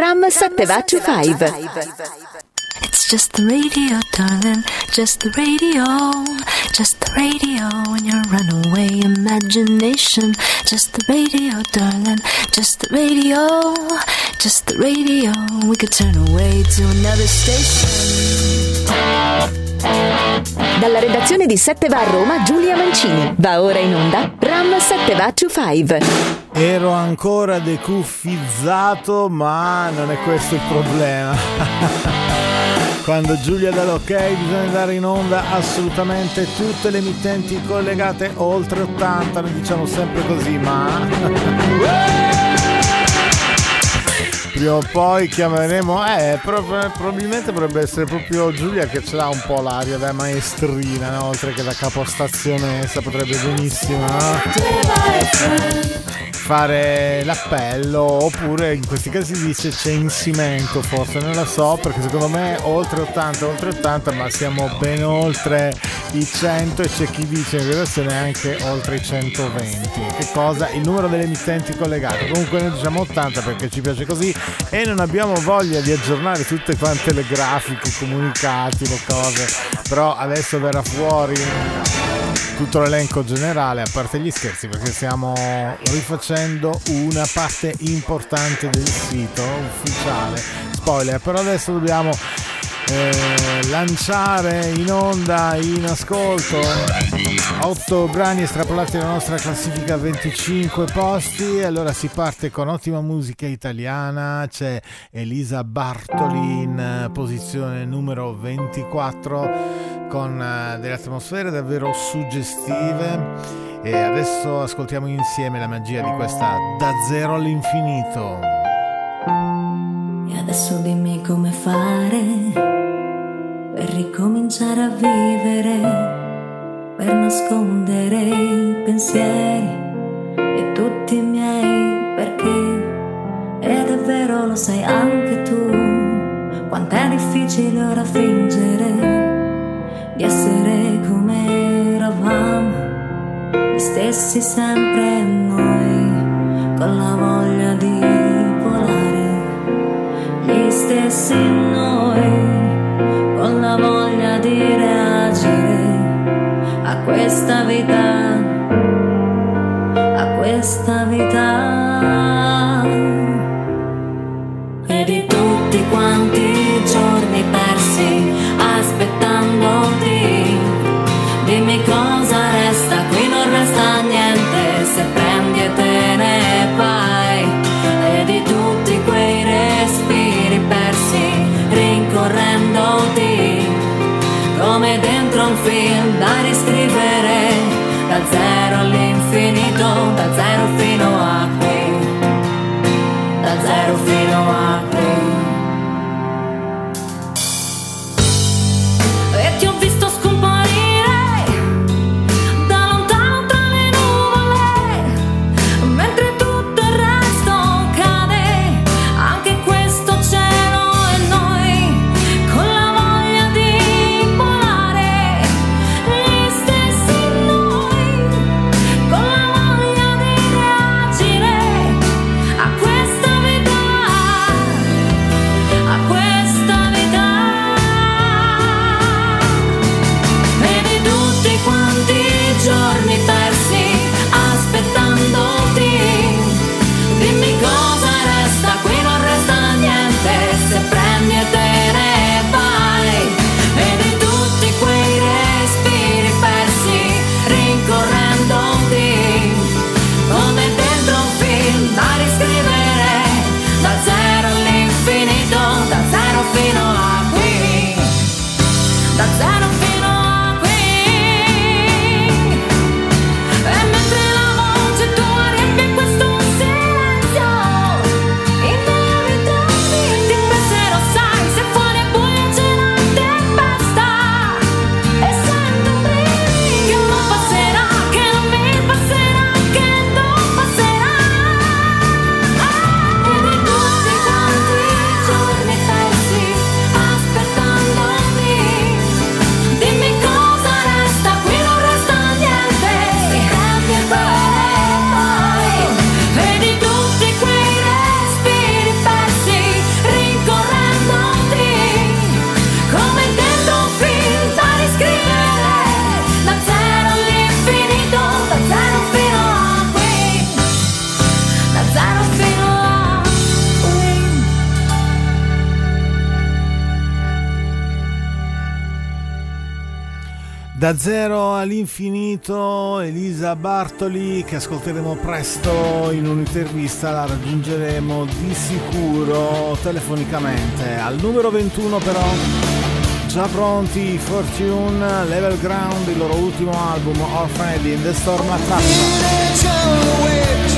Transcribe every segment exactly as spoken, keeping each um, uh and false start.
Ram settecentoventicinque. It's just the radio, darling, just the radio, just the radio in your runaway imagination. Just the radio, darling, just the radio, just the radio. We could turn away to another station. Dalla redazione di sette va a Roma, Giulia Mancini. Va ora in onda Ram settecentoventicinque. Ero ancora decuffizzato, ma non è questo il problema. Quando Giulia dà l'ok bisogna andare in onda assolutamente tutte le emittenti collegate oltre ottanta, noi diciamo sempre così, ma prima o poi chiameremo, eh, pro- probabilmente potrebbe essere proprio Giulia che ce l'ha un po' l'aria da maestrina, no? Oltre che da capostazione, potrebbe benissimo, no? Fare l'appello, oppure in questi casi si dice censimento, forse non lo so, perché secondo me oltre ottanta, oltre ottanta, ma siamo ben oltre i cento, e c'è chi dice in relazione anche oltre i centoventi. Che cosa? Il numero delle emittenti collegate. Comunque noi diciamo ottanta perché ci piace così e non abbiamo voglia di aggiornare tutte quante le grafiche, i comunicati, le cose, però adesso verrà fuori tutto l'elenco generale, a parte gli scherzi, perché stiamo rifacendo una parte importante del sito ufficiale. Spoiler, però adesso dobbiamo eh, lanciare in onda, in ascolto, otto brani estrapolati dalla nostra classifica a venticinque posti. Allora si parte con ottima musica italiana, c'è Elisa Bartoli in posizione numero ventiquattro con delle atmosfere davvero suggestive, e adesso ascoltiamo insieme la magia di questa Da Zero all'Infinito. E adesso dimmi come fare per ricominciare a vivere, per nascondere i pensieri e tutti i miei perché. Ed è vero, lo sai anche tu, quant'è difficile ora fingere di essere come eravamo, gli stessi sempre noi, con la voglia di volare, gli stessi noi, con la voglia di reagire a questa vita, a questa vita. E di tutti quanti i giorni persi aspettandoti, dimmi cosa resta, qui non resta niente se prendi e te ne vai. E di tutti quei respiri persi rincorrendoti, come dentro un film da riscrivere, dal zero all'infinito, dal zero fino a qui, dal zero fino a qui. E ti ho visto scomparire da lontano tra le nuvole, mentre tutto il resto cade, anche questo cielo e noi, con la voglia di volare, gli Da zero all'infinito, Elisa Bartoli, che ascolteremo presto in un'intervista, la raggiungeremo di sicuro telefonicamente. Al numero ventuno però, già pronti, Fortune, Level Ground, il loro ultimo album, Orphaned in the Storm, la traccia.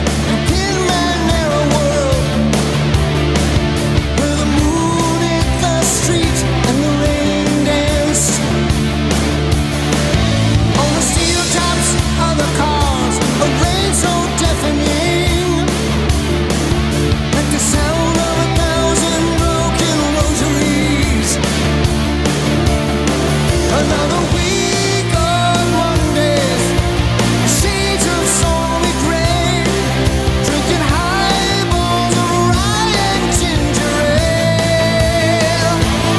Another week on Mondays, shades of stormy gray, drinking highballs of rye and ginger ale.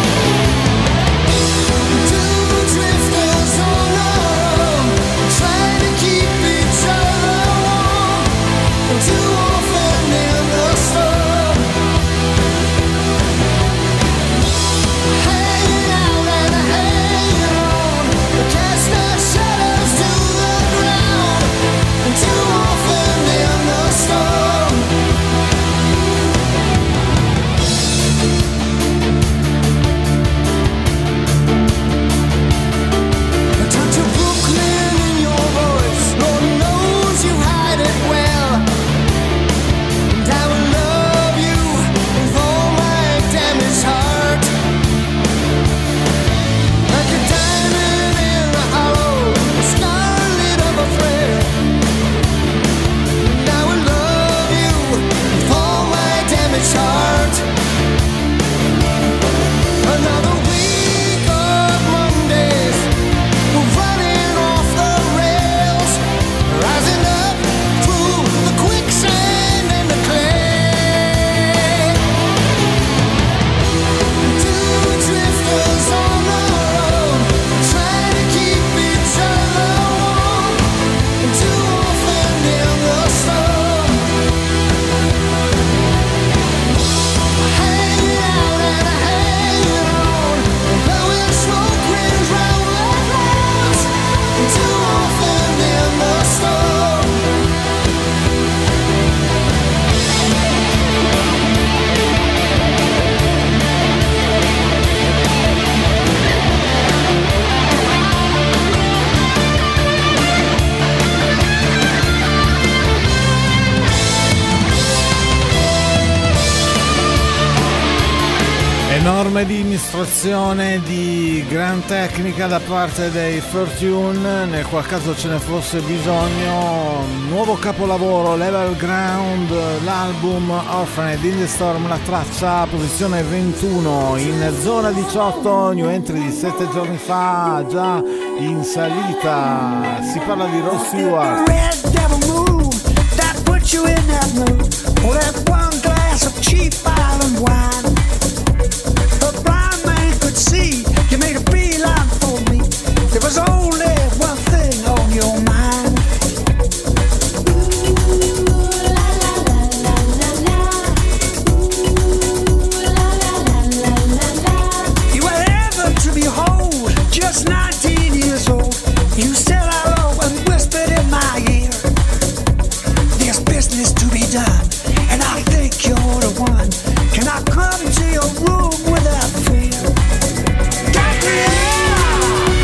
Two drifters on our own, trying to keep each other warm, too often in the storm. Hanging out and hanging on, cast our shadows to the ground, too often in the storm. A touch of Brooklyn in your voice, Lord knows you hide it well. And I will love you with all my damaged heart. Like a diamond in the hollow, a scarlet of a thread. And I will love you with all my damaged heart. Another week of Mondays, we're running off the rails, rising up through the quicksand and the clay. Two drifters on our own, trying to keep each other warm, too often in the storm. Hanging out and hanging on, blowing smoke rings round our clouds, too often in the storm. Enorme dimostrazione di gran tecnica da parte dei Fortune, nel qual caso ce ne fosse bisogno. Nuovo capolavoro, Level Ground, l'album Orphaned in the Storm, la traccia posizione ventuno, in zona diciotto, new entry di sette giorni fa, già in salita. Si parla di Rod Stewart. Red devil moon that put you in that mood. Oh, that one glass of cheap island wine. The blind man could see you made a beeline for me. There was only one thing on your mind. You were ever to behold, just nineteen years old. You said hello and whispered in my ear, there's business to be done, and I think you're the one. Can I come to your room without fear? Gabrielle,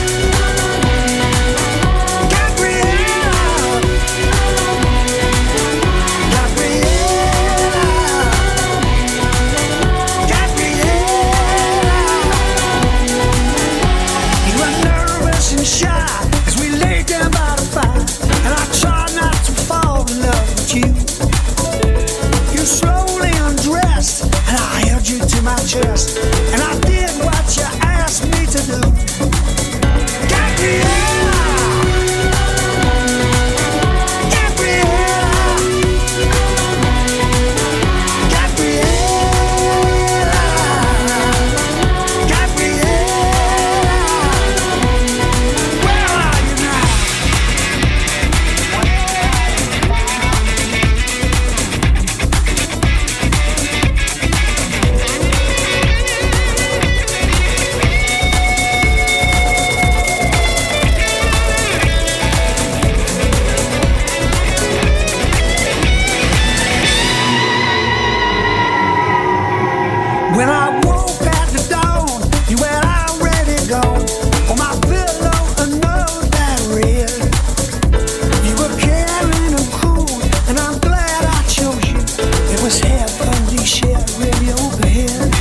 Gabrielle, Gabrielle, Gabrielle. You were nervous and shy as we lay down by the fire, and I tried not to fall in love with you. You slowly undressed, and I held you to my chest, and I did what you asked me to do. Gabrielle, Gabrielle, Gabrielle, Gabrielle. Where are you now? When I woke at the dawn, you were already gone. On my pillow, a note that read, you were caring and cool, and I'm glad I chose you. It was heavenly sharing overhead.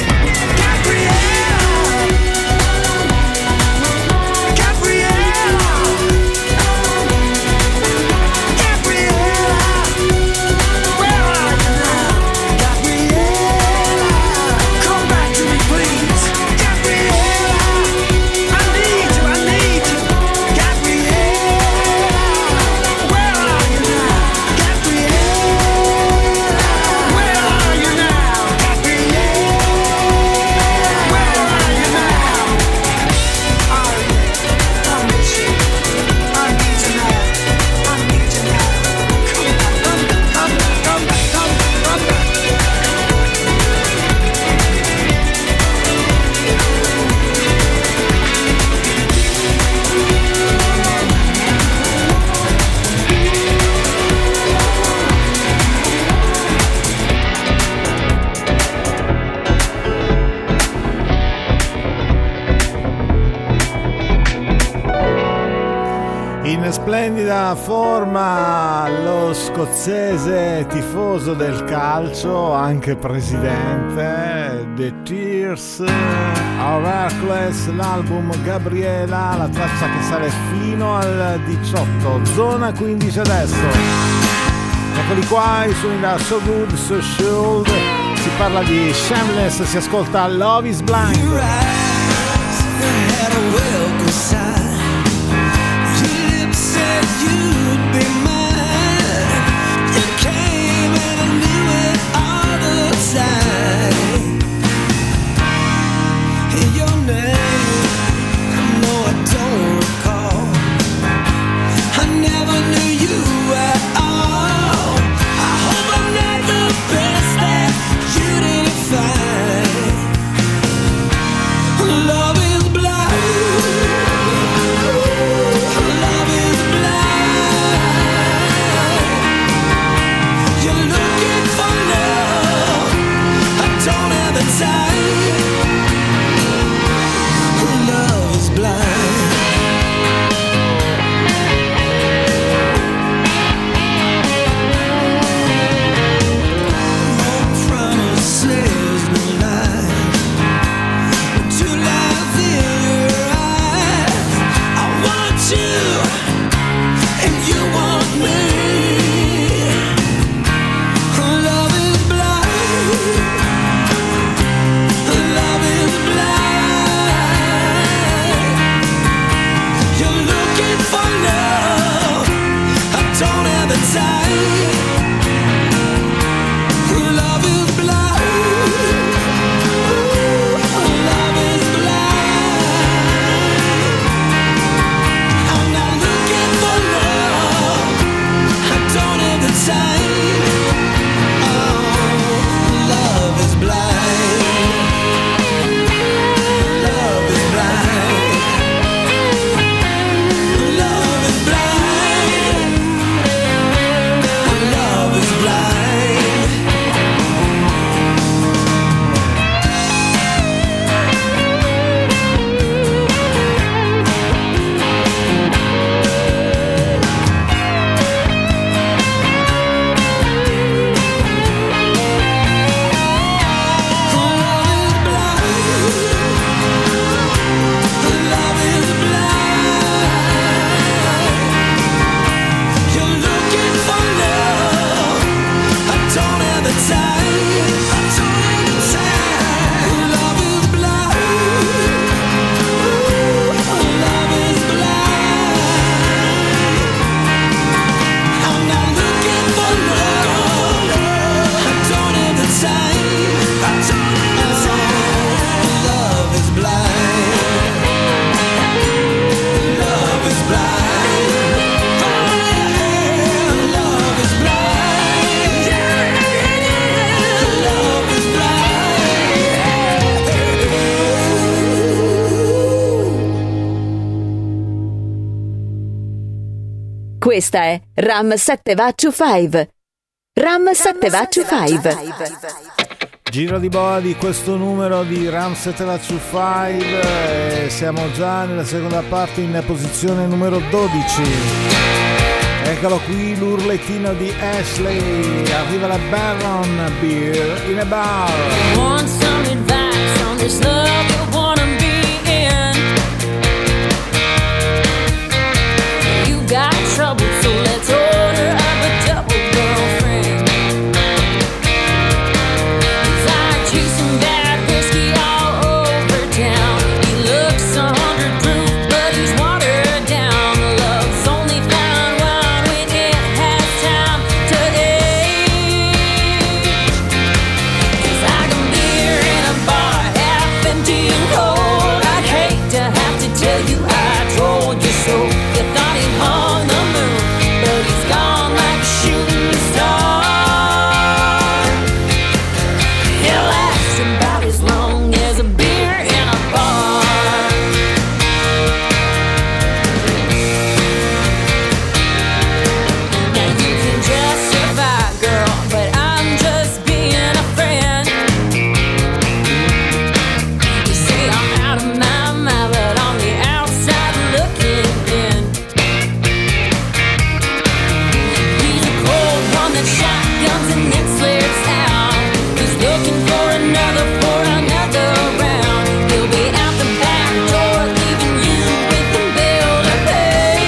Splendida forma lo scozzese tifoso del calcio, anche presidente, The Tears of Hercules, l'album Gabriela, la traccia che sale fino al diciotto, zona quindici adesso. Eccoli qua, i suoni da So Good, So Should, si parla di Shameless, si ascolta Love is Blind. Your eyes had a welcome sign. Said you'd be mine. You came and I knew it all the time. Your name, no, I don't recall. I never knew you at all. I hope I'm not the best that you didn't find. Love is blind. Questa è Ram sette Va to cinque. Ram sette Va to cinque. Giro di boa di questo numero di Ram Seteva cinque e siamo già nella seconda parte in posizione numero dodici. Eccolo qui l'urlettino di Ashley, arriva la Baron Beer in a Bar. Want some advice on this love you wanna be in? You got trouble, so let's order up a double girlfriend. He's like chasing bad whiskey all over town. He looks a hundred proof, but he's watered down. Love's only found one when it has time to age. He's like a beer in a bar, half empty and cold. I'd hate to have to tell you I told you so. You thought he hung the moon, but he's gone like a shooting star. He'll last about as long as a beer in a bar. Now you can just survive, girl, but I'm just being a friend. You say I'm out of my mind, but on the outside looking in. He's a cold one that shotguns and then slips out. He's looking for another, for another round. He'll be out the back door, leaving you with the bill to pay.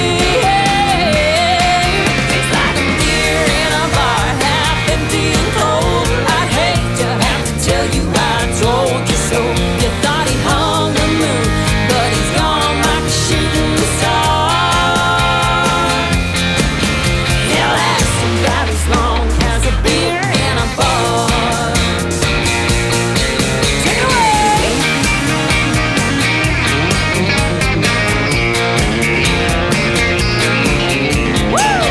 It's like a beer in a bar, half empty and cold. I'd hate to have to tell you I told you so. You thought he hung the moon, but he's gone like a shooting star. He'll last about as long as a beer in a bar. Take it away. Woo!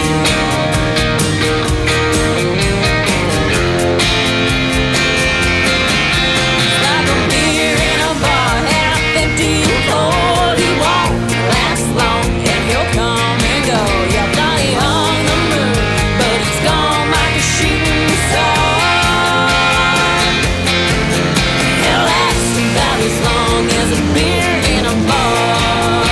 Like a beer in a bar, half empty and cold. He won't last long, and he'll come and go. You thought he hung the moon, but he's gone like a shooting star. He'll last about as long as a beer in a bar.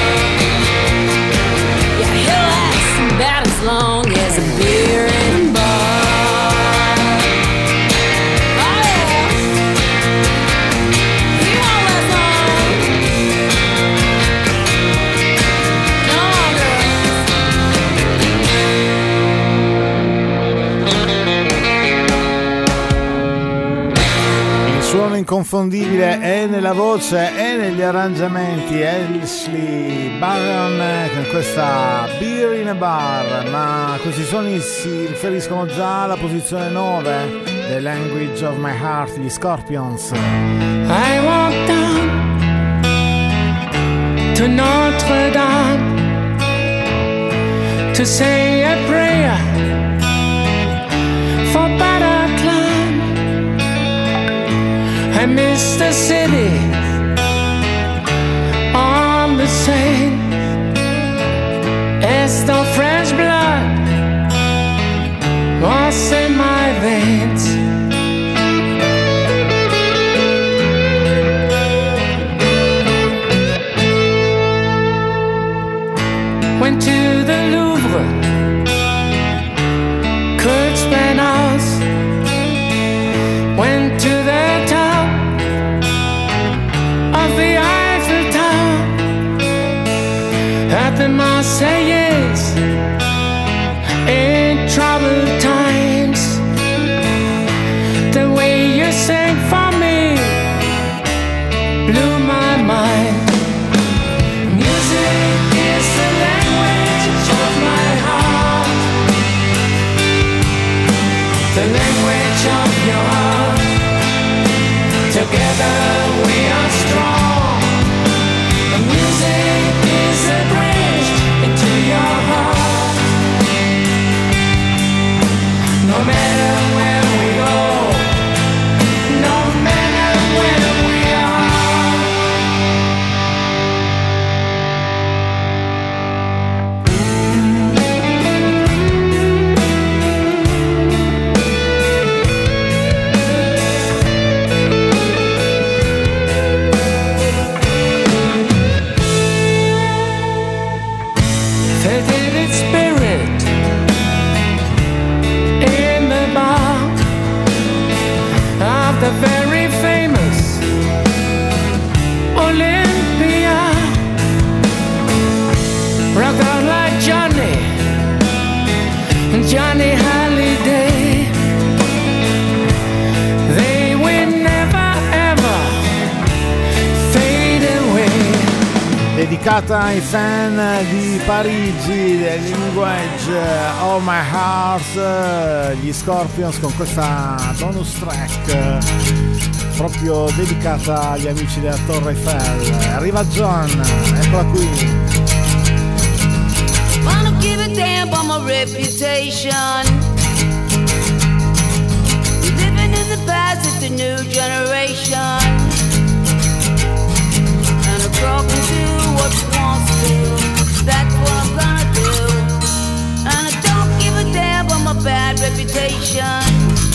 Yeah, he'll last about as long as a beer in a bar. Oh yeah. He won't last long. Come on, girls. Il suono inconfondibile è nella voce e negli arrangiamenti. Ashley Baron con questa Beer in a Bar, ma questi suoni si riferiscono già alla posizione nove, The Language of My Heart, gli Scorpions. I walked down to Notre Dame to say a prayer for Bataclan. I miss the city on the Seine. As the French blood was in my veins. Went to the Louvre, Kurt Spanhaus. Went to the top of the Eiffel Tower, at the Marseillaise in troubled times. The way you sang for me blew my mind. Music is the language of my heart, the language of your heart. Together we are strong. The music is a bridge into your dedicata ai fan di Parigi, del linguage Oh My Heart, gli Scorpions, con questa bonus track proprio dedicata agli amici della Torre Eiffel. Arriva John, eccola qui. Wanna give a damn about my reputation. Living in the past with the new generation. And a girl can do what she wants to. That's what I'm gonna do. And I don't give a damn about my bad reputation.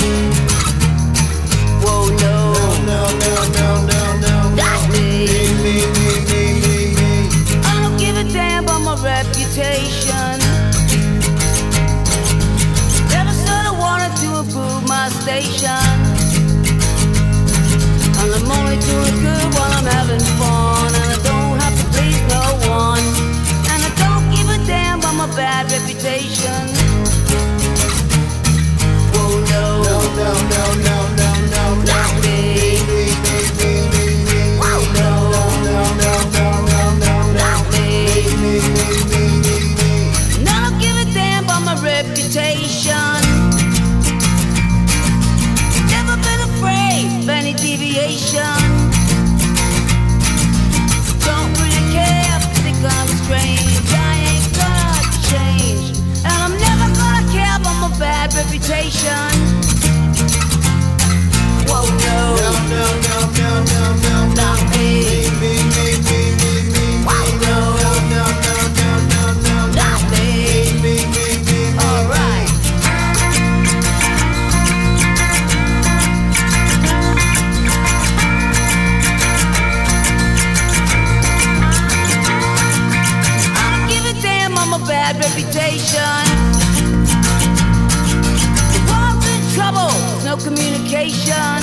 Whoa, no. No, no, no, no, no. Not me. Me, me, me, me, me, me. I don't give a damn about my reputation. Never said I wanted to improve my station. And I'm only doing good while I'm having fun. And I don't have to please no one. And I don't give a damn about my bad reputation. Whoa, no. No, no, no, no, no, no, not me. Me, me, me, me, me. Whoa, no. No, no, no, no, no, not me. Me, me, me, me, me. And I don't give a damn about my reputation. Never been afraid of any deviation. Don't really care if you think I'm strange. I ain't gonna change. And I'm never gonna care about my bad reputation. Whoa, no. No, no, no, no, no, no, not me. Me, me, me, me, me, me. Whoa, no. No, no, no, no, no, no, not me. Me, me, me, me, me. All right. I don't give a damn about my bad reputation. The world's in trouble, no communication.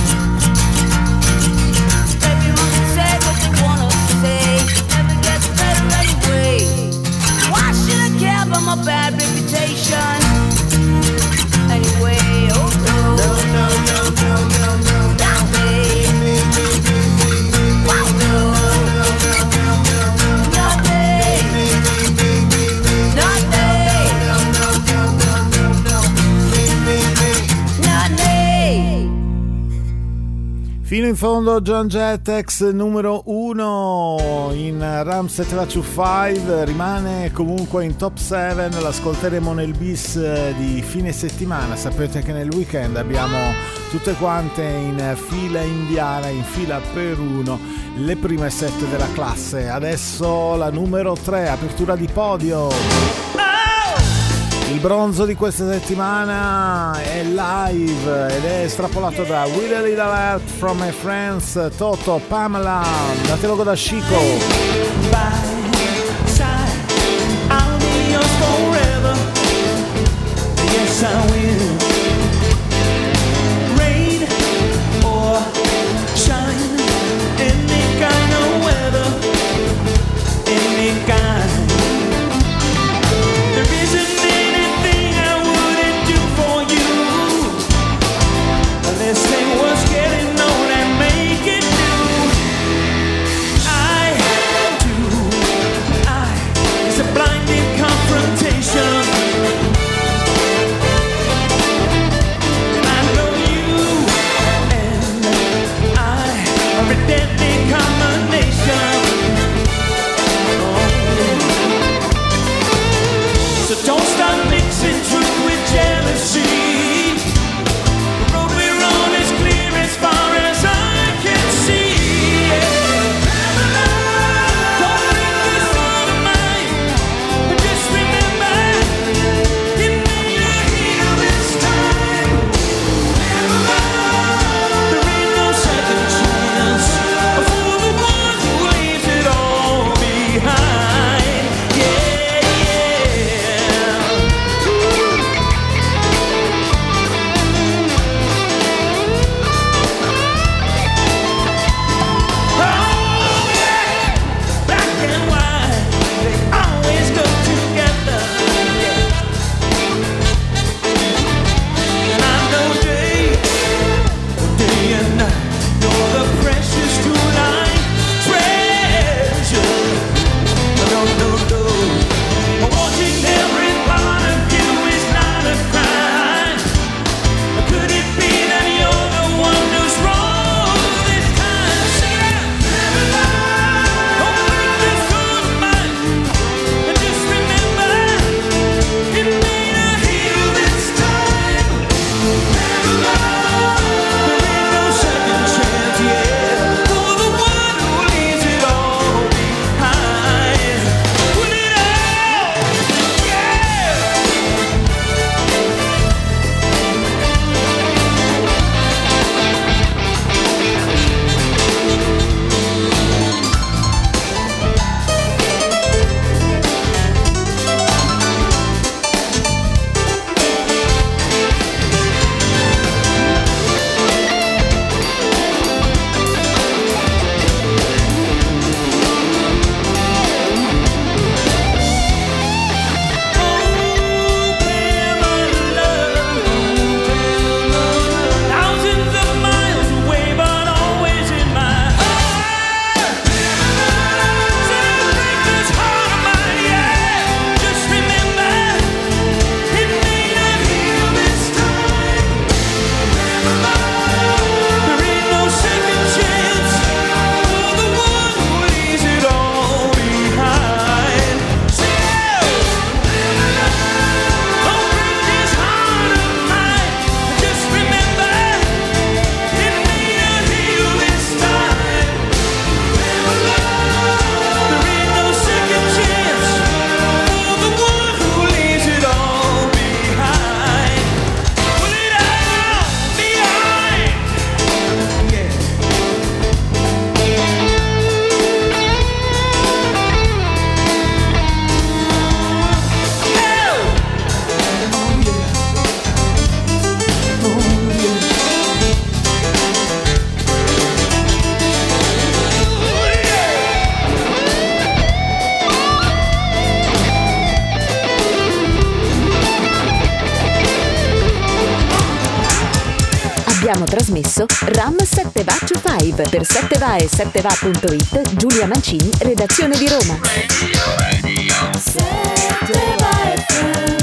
Everyone can say what they wanna say. Never gets better anyway. Why should I care about my bad reputation? Anyway, oh no. No, no, no, no, no, no, not me. Me, me, me, me, me. Why no? No, no, no, no, no, not me. Me, me, me, me, me. Not me. No, no, no, no, no, no, me, me, me. Not me. Fino in fondo John Jett, ex numero uno in Ram settanta cinque, rimane comunque in top sette, l'ascolteremo nel bis di fine settimana. Sapete che nel weekend abbiamo tutte quante in fila indiana, in fila per uno, le prime sette della classe. Adesso la numero tre, apertura di podio. Il bronzo di questa settimana è live ed è estrapolato da With a Little Help from My Friends, Toto, Pamela, datelo da Chico. By side, I'll be yours forever. Yes, I will. Rain or shine, any kind of weather, any kind. There isn't anything I wouldn't do for you. This thing was getting on and make it new. I do, I, it's a blinding confrontation. And I know you and I are a deadly combination. Oh. So don't start mixing truth with jealousy. The road we're on is clear as far as I can see. Yeah. Don't make this all of mine. But just remember, you need to heal this time. There ain't no second chance or abbiamo trasmesso Ram sette Va to Five per sette va e sette va punto it. Giulia Mancini, redazione di Roma. sette Va F M.